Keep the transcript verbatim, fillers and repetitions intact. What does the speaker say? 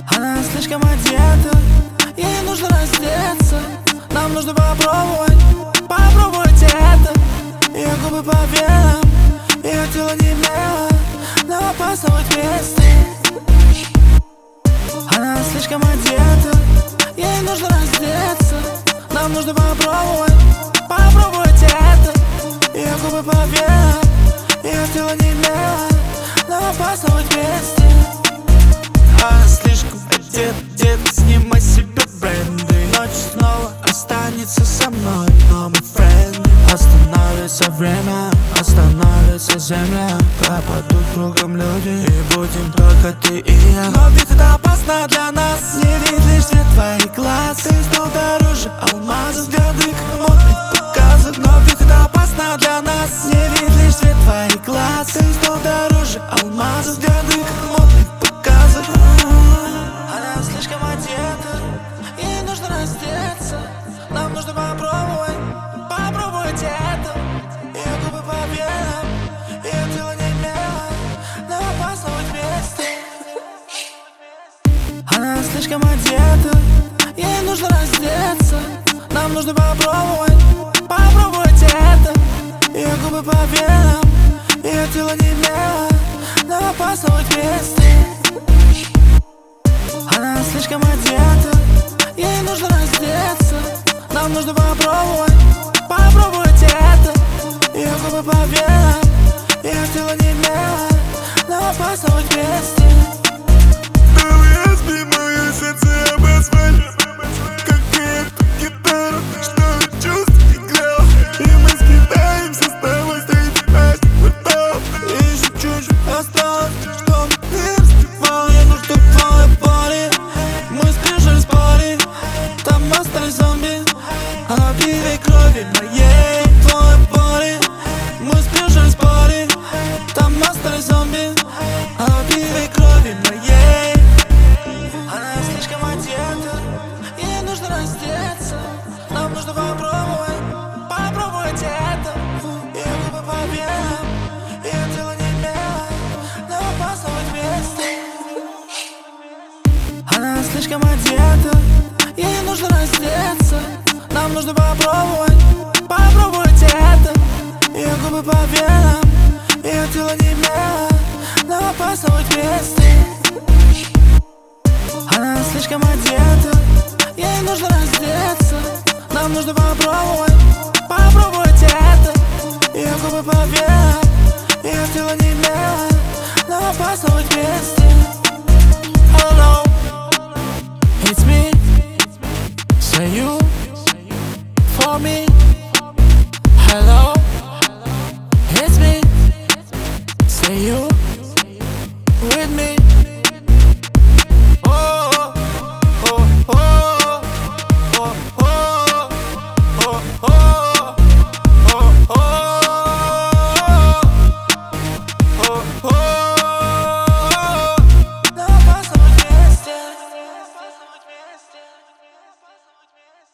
Она слишком одета, ей нужно раздеться. Нам нужно попробовать, попробовать это. Ее губы по венам, ее тело не мело, но опасно быть вместе. Она слишком одета, ей нужно раздеться. Нам нужно попробовать, попробовать это. Ее губы по венам, ее тело не мело, но опасно быть вместе. Она слишком одета, детка, снимай себе бренды. Ночь снова останется со мной, но мы френды. Остановится время, остановится земля. Пропадут кругом люди, и будем только ты и я. Но ведь это опасно для нас, не вид лишь свет твоих глаз. Ты стал дороже алмазов, взгляды как модных показов. Но ведь это опасно для нас, не вид лишь свет твоих глаз. Ты стал дороже алмазов, взгляды как модных показов. Она слишком одета, ей нужно раздеться. Нам нужно попробовать, попробовать это. Ее губы по венам, ее тело не мело, но опасно быть вместе. Она слишком одета, ей нужно раздеться. Нам нужно попробовать, попробовать это. Ее губы по венам, ее тело не мело, но опасно быть вместе. Она слишком одета, ей нужно раздеться. Нам нужно попробовать, попробовать это. Ее губы по венам, ее тело не мело, но опасно быть вместе. Разбей мое сердце об асфальт, как эту гитару, что чувств играл. И мы скидаемся с тобой среди этих кварталов. Еще чуть-чуть осталось, чтобы ты распевал. Я нужду твоей боли. Мы сбежали с пари, там остались зомби. Она пиве крови моей, твоей боли. Мы сбежали с пари, там остались зомби. Она пиве крови моей. Она слишком одета, ей нужно раздеться. Нам нужно попробовать, попробовать это. Ее губы по венам, ее тело не мело, но опасно быть вместе. Она слишком одета, ей нужно раздеться. Нам нужно попробовать, попробовать это. Ее губы по венам, ее тело не мело, но опасно быть вместе. Она слишком одета, ей нужно раздеться. Нам нужно попробовать, попробовать это. Ее губы по венам, ее тело не мело, но опасно быть вместе. Hello, it's me. Say you for me. Hello, it's me. Say you.